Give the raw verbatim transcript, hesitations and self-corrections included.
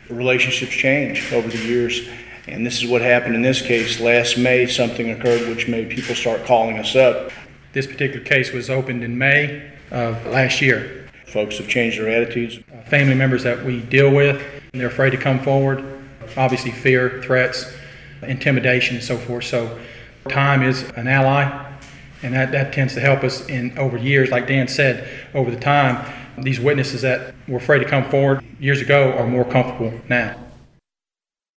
relationships change over the years. And this is what happened in this case. Last May, something occurred which made people start calling us up. This particular case was opened in May of last year. Folks have changed their attitudes. Family members that we deal with, they're afraid to come forward. Obviously fear, threats, intimidation, and so forth. So time is an ally, and that, that tends to help us in over years. Like Dan said, over the time, these witnesses that were afraid to come forward years ago are more comfortable now.